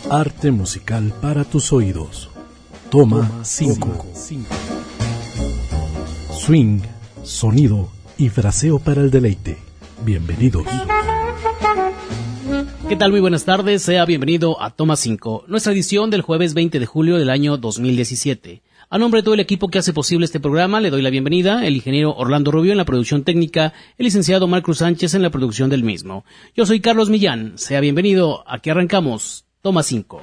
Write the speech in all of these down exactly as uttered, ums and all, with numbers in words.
Arte musical para tus oídos. Toma cinco. Swing, sonido y fraseo para el deleite. Bienvenidos. ¿Qué tal? Muy buenas tardes, sea bienvenido a Toma cinco, nuestra edición del jueves veinte de julio del año dos mil diecisiete. A nombre de todo el equipo que hace posible este programa, le doy la bienvenida, el ingeniero Orlando Rubio en la producción técnica, el licenciado Marcos Sánchez en la producción del mismo. Yo soy Carlos Millán, sea bienvenido, aquí arrancamos Toma cinco.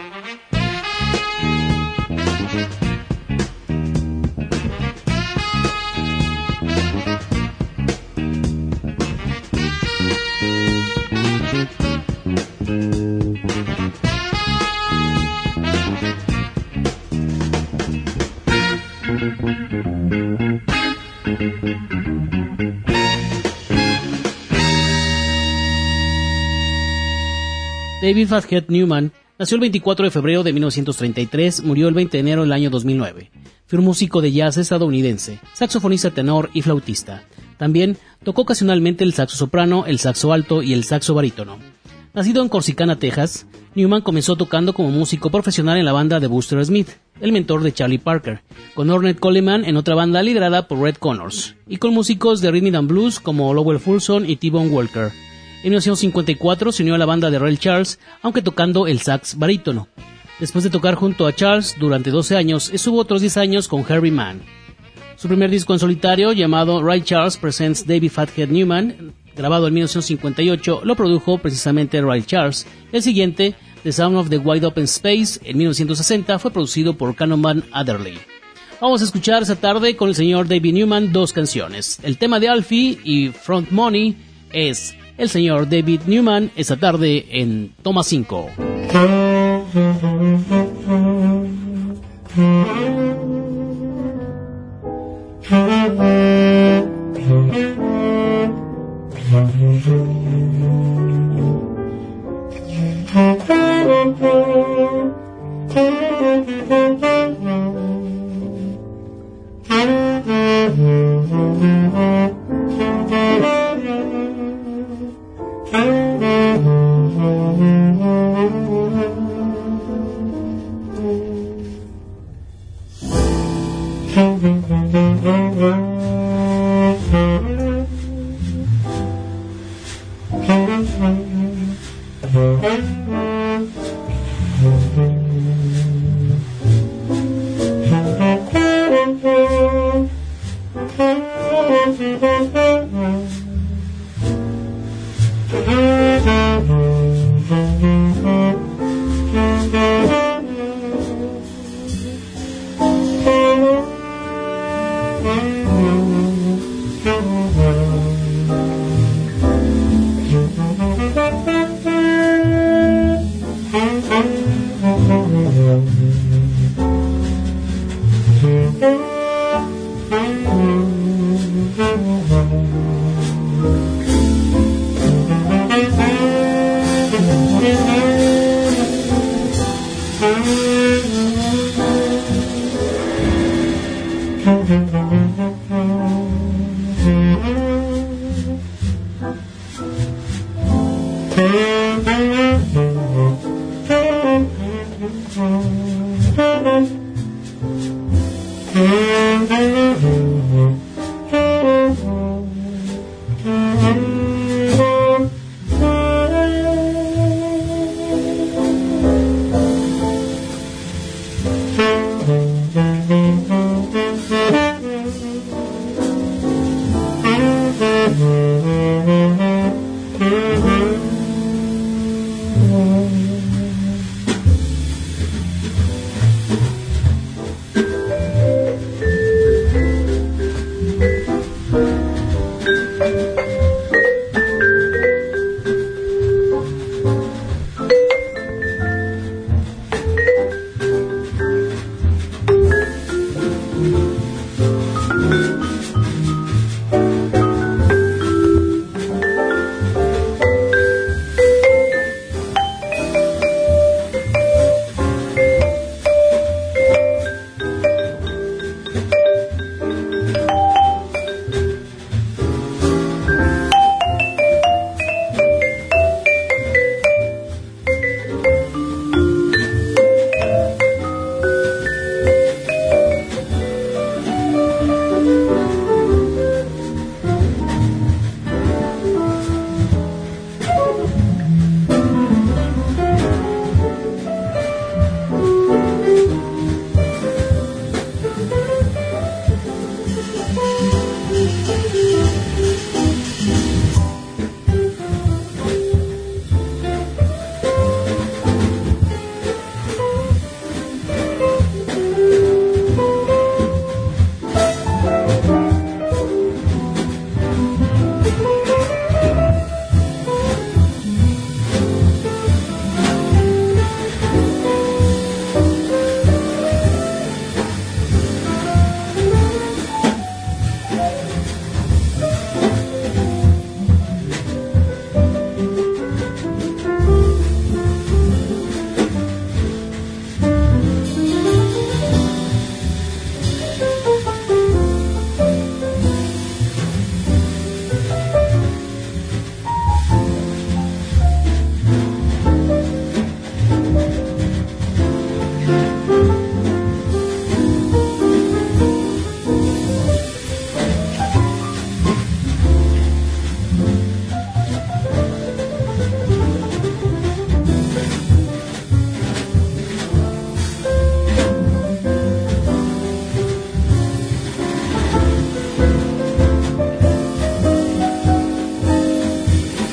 David Fathead Newman nació el veinticuatro de febrero de mil novecientos treinta y tres, murió el veinte de enero del año dos mil nueve. Fue un músico de jazz estadounidense, saxofonista tenor y flautista. También tocó ocasionalmente el saxo soprano, el saxo alto y el saxo barítono. Nacido en Corsicana, Texas, Newman comenzó tocando como músico profesional en la banda de Buster Smith, el mentor de Charlie Parker, con Ornette Coleman en otra banda liderada por Red Connors, y con músicos de rhythm and blues como Lowell Fulson y T-Bone Walker. En mil novecientos cincuenta y cuatro se unió a la banda de Ray Charles, aunque tocando el sax barítono. Después de tocar junto a Charles durante doce años, estuvo otros diez años con Herbie Mann. Su primer disco en solitario, llamado Ray Charles Presents David Fathead Newman, grabado en mil novecientos cincuenta y ocho, lo produjo precisamente Ray Charles. El siguiente, The Sound of the Wide Open Space, en mil novecientos sesenta, fue producido por Cannonball Adderley. Vamos a escuchar esta tarde con el señor David Newman dos canciones. El tema de Alfie y Front Money es el señor David Newman esta tarde en Toma cinco.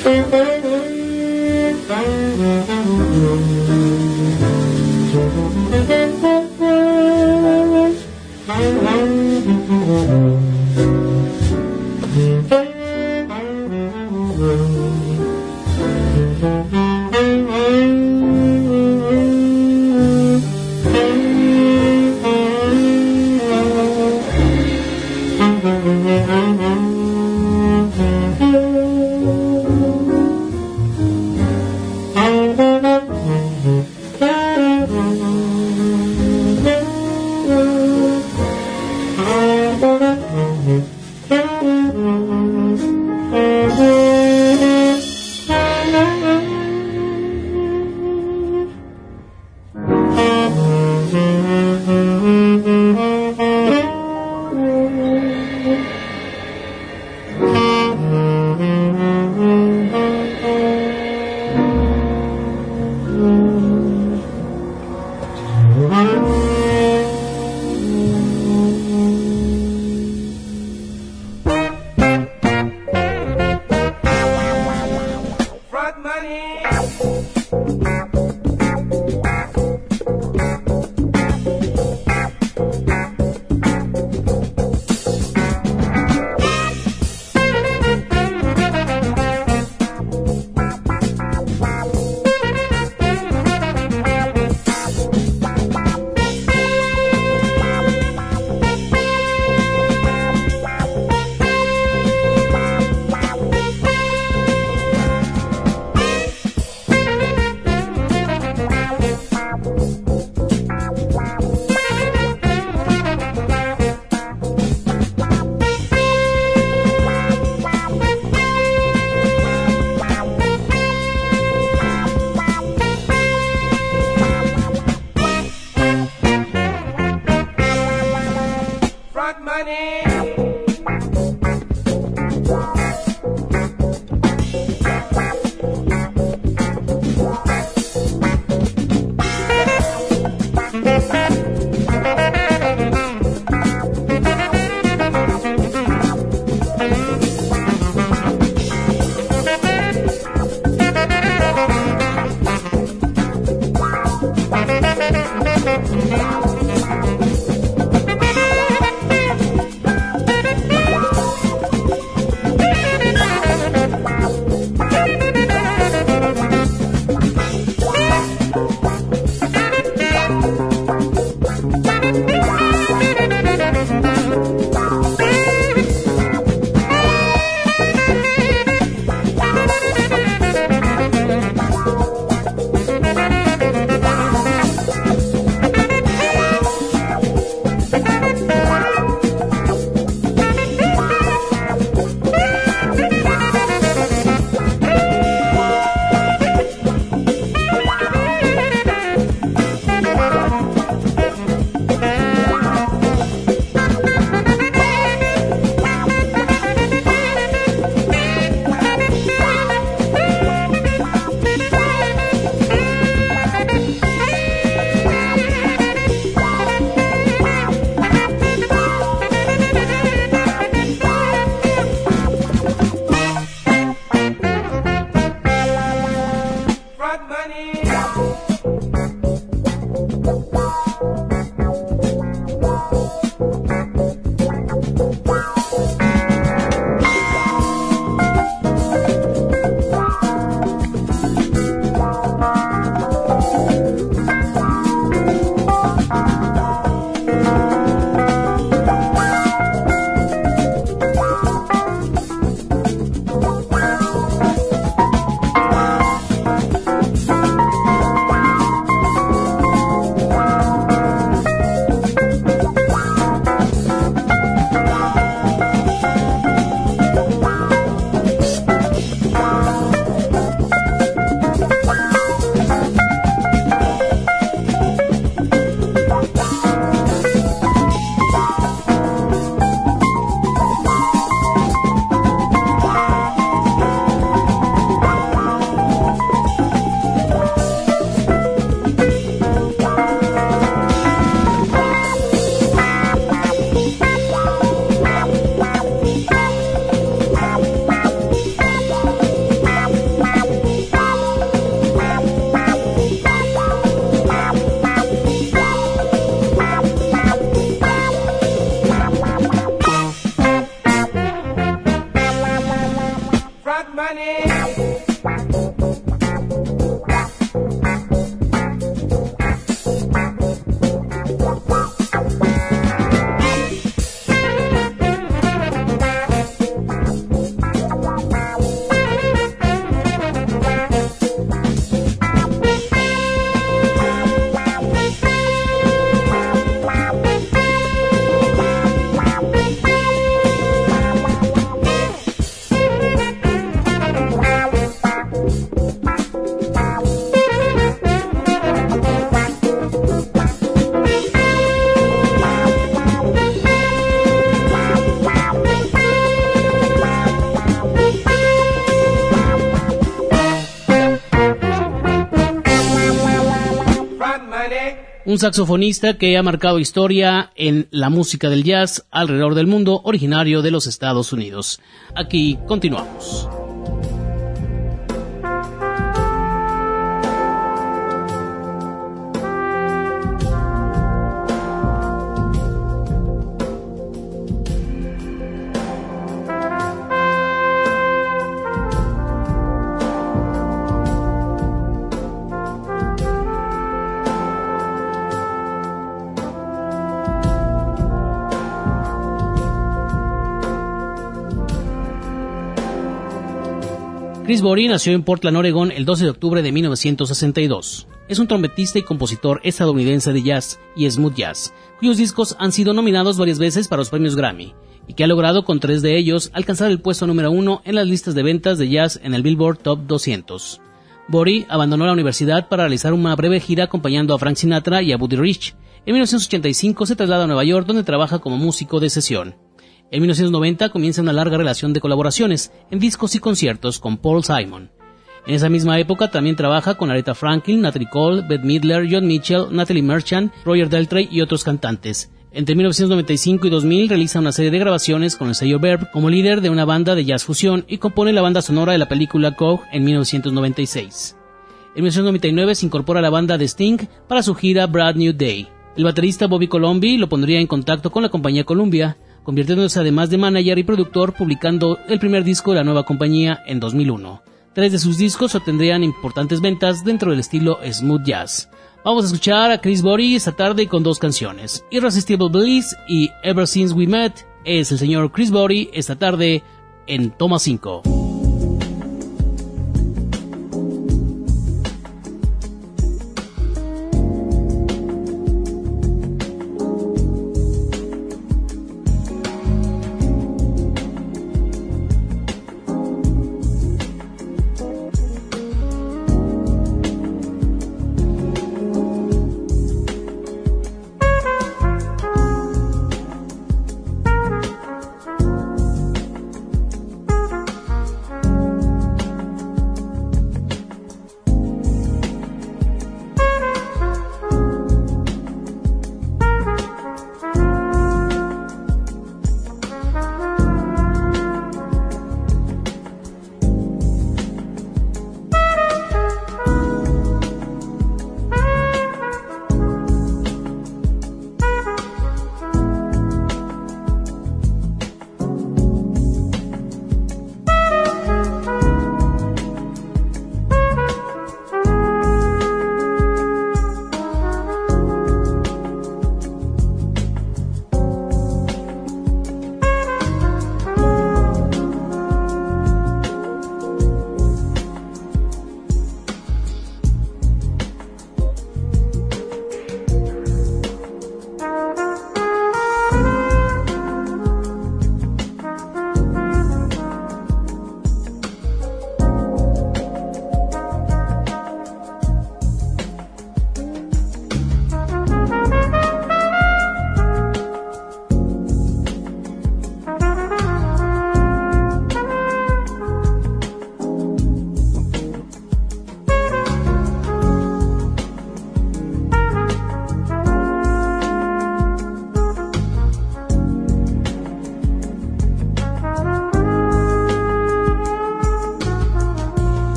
Thank you. Un saxofonista que ha marcado historia en la música del jazz alrededor del mundo, originario de los Estados Unidos. Aquí continuamos. Chris Botti nació en Portland, Oregón, el doce de octubre de mil novecientos sesenta y dos. Es un trompetista y compositor estadounidense de jazz y smooth jazz, cuyos discos han sido nominados varias veces para los premios Grammy, y que ha logrado con tres de ellos alcanzar el puesto número uno en las listas de ventas de jazz en el Billboard Top doscientos. Botti abandonó la universidad para realizar una breve gira acompañando a Frank Sinatra y a Buddy Rich. En mil novecientos ochenta y cinco se traslada a Nueva York, donde trabaja como músico de sesión. En mil novecientos noventa comienza una larga relación de colaboraciones en discos y conciertos con Paul Simon. En esa misma época también trabaja con Aretha Franklin, Nat King Cole, Bette Midler, John Mitchell, Natalie Merchant, Roger Daltrey y otros cantantes. Entre mil novecientos noventa y cinco y dos mil realiza una serie de grabaciones con el sello Verve como líder de una banda de jazz fusión y compone la banda sonora de la película Coke en mil novecientos noventa y seis. En mil novecientos noventa y nueve se incorpora a la banda de Sting para su gira Brand New Day. El baterista Bobby Colomby lo pondría en contacto con la compañía Columbia, convirtiéndose además de manager y productor, publicando el primer disco de la nueva compañía en dos mil uno. Tres de sus discos obtendrían importantes ventas dentro del estilo smooth jazz. Vamos a escuchar a Chris Botti esta tarde con dos canciones, Irresistible Bliss y Ever Since We Met. Es el señor Chris Botti esta tarde en Toma cinco.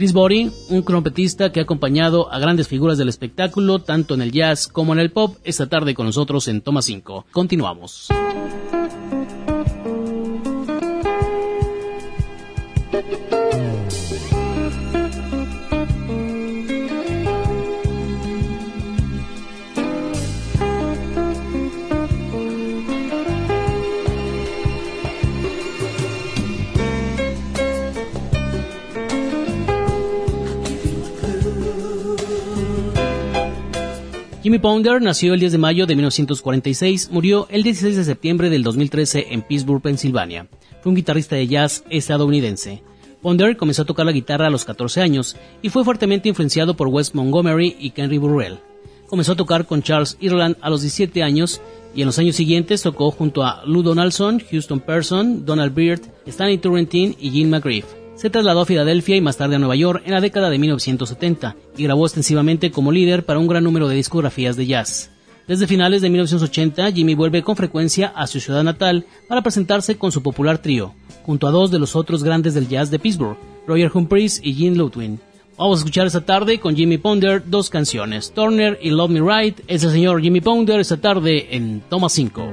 Chris Botti, un trompetista que ha acompañado a grandes figuras del espectáculo, tanto en el jazz como en el pop, esta tarde con nosotros en Toma cinco. Continuamos. Jimmy Pounder nació el diez de mayo de mil novecientos cuarenta y seis, murió el dieciséis de septiembre del dos mil trece en Pittsburgh, Pensilvania. Fue un guitarrista de jazz estadounidense. Pounder comenzó a tocar la guitarra a los catorce años y fue fuertemente influenciado por Wes Montgomery y Kenny Burrell. Comenzó a tocar con Charles Ireland a los diecisiete años y en los años siguientes tocó junto a Lou Donaldson, Houston Person, Donald Byrd, Stanley Turrentine y Jim McGriff. Se trasladó a Filadelfia y más tarde a Nueva York en la década de mil novecientos setenta y grabó extensivamente como líder para un gran número de discografías de jazz. Desde finales de mil novecientos ochenta, Jimmy vuelve con frecuencia a su ciudad natal para presentarse con su popular trío, junto a dos de los otros grandes del jazz de Pittsburgh, Roger Humphries y Gene Lutwin. Vamos a escuchar esta tarde con Jimmy Pounder dos canciones, Turner y Love Me Right. Es el señor Jimmy Pounder esta tarde en Toma cinco.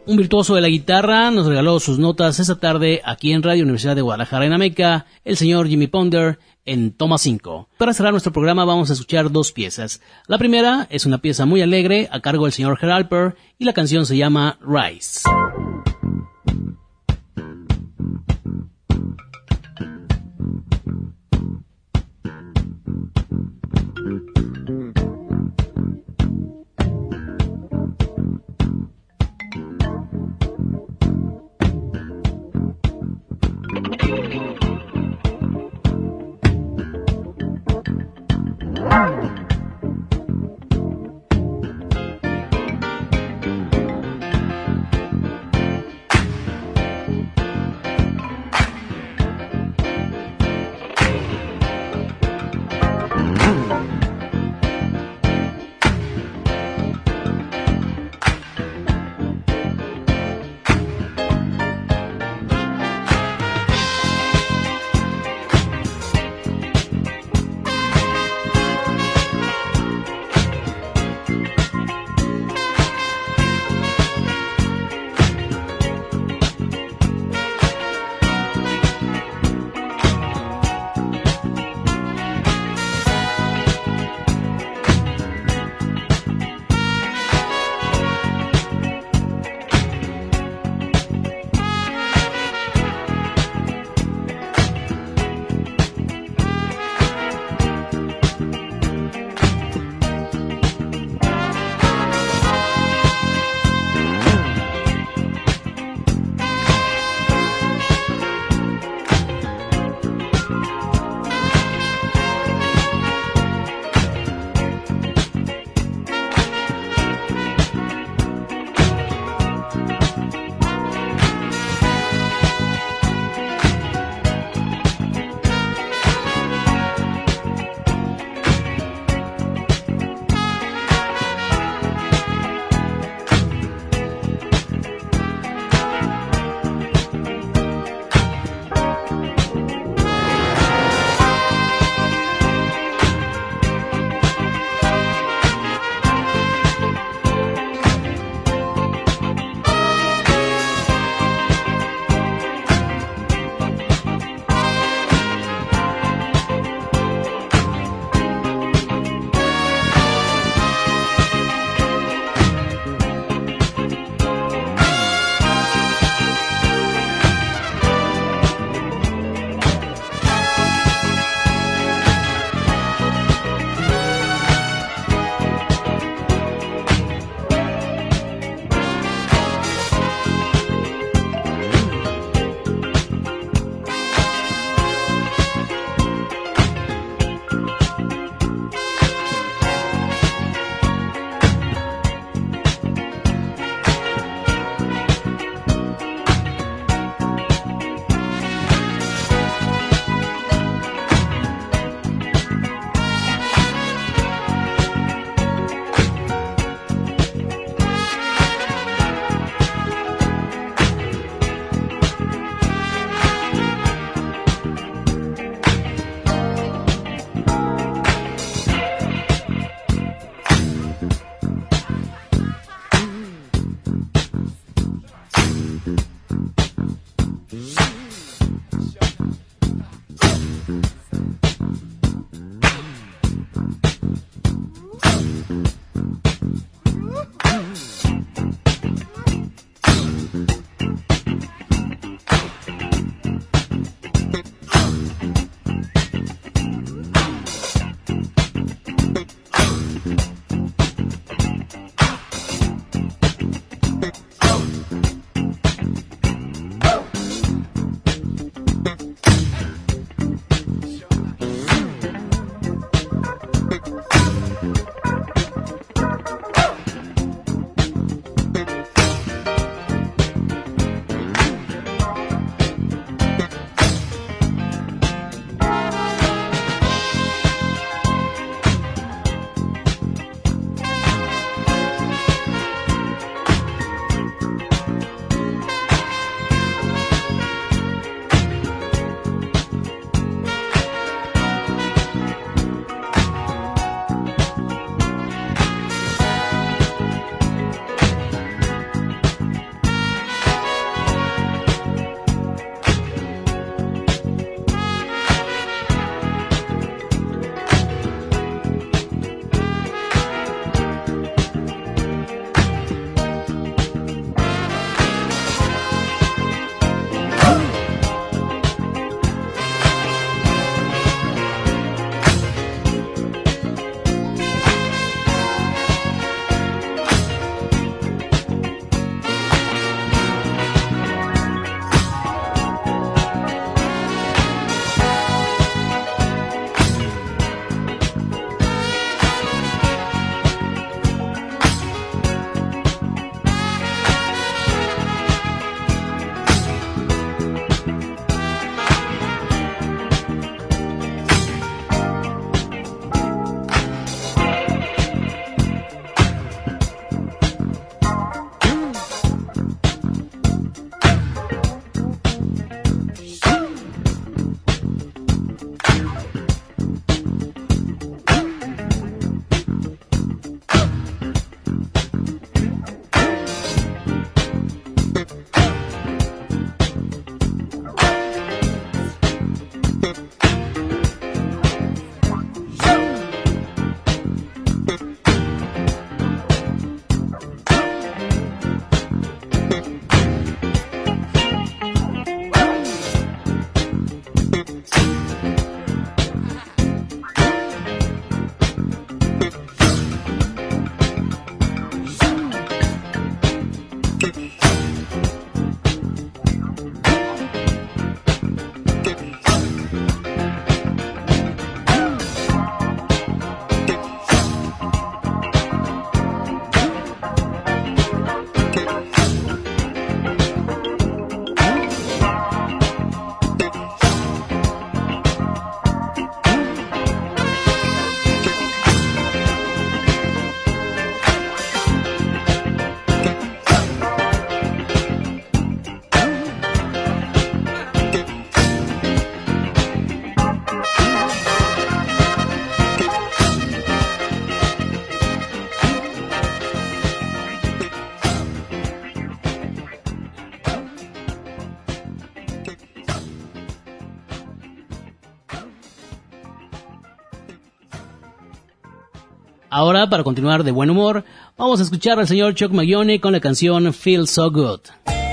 Un virtuoso de la guitarra nos regaló sus notas esta tarde aquí en Radio Universidad de Guadalajara en Ameca, el señor Jimmy Ponder en Toma cinco. Para cerrar nuestro programa vamos a escuchar dos piezas. La primera es una pieza muy alegre a cargo del señor Herb Alper y la canción se llama Rise. Ahora, para continuar de buen humor, vamos a escuchar al señor Chuck Mangione con la canción Feel So Good.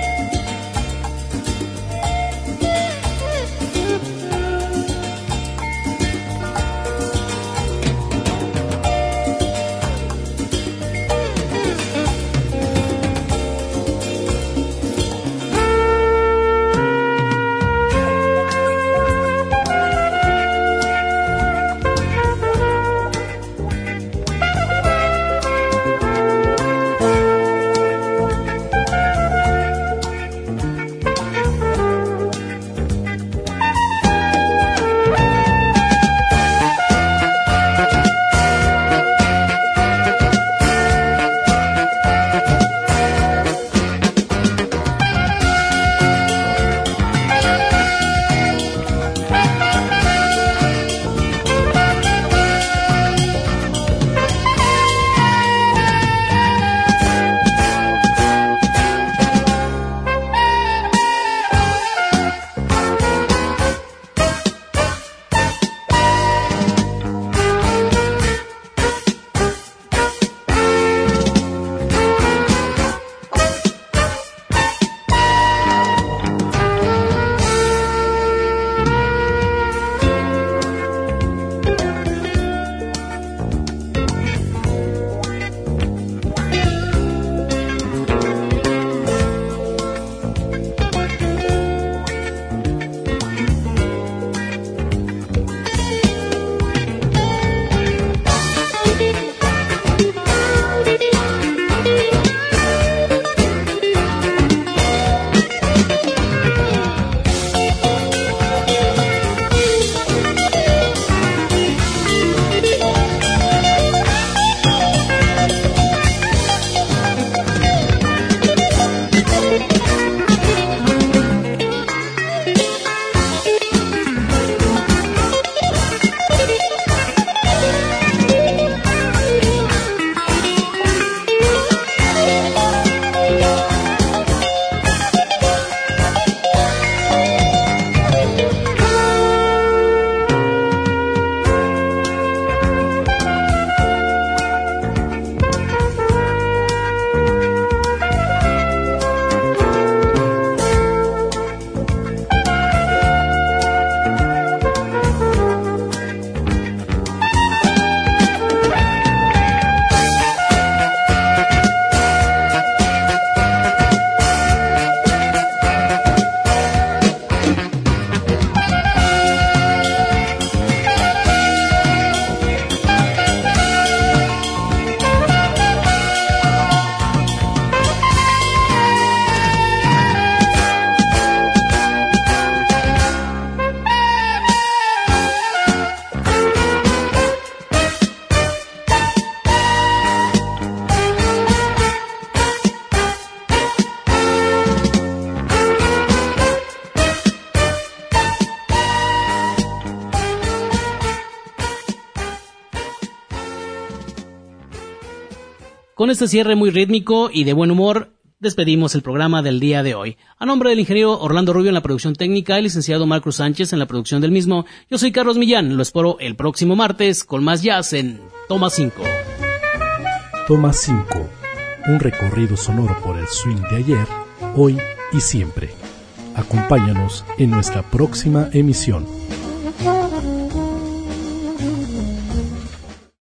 Con este cierre muy rítmico y de buen humor, despedimos el programa del día de hoy. A nombre del ingeniero Orlando Rubio en la producción técnica, el licenciado Marcos Sánchez en la producción del mismo, yo soy Carlos Millán. Lo espero el próximo martes con más jazz en Toma cinco. Toma cinco, un recorrido sonoro por el swing de ayer, hoy y siempre. Acompáñanos en nuestra próxima emisión.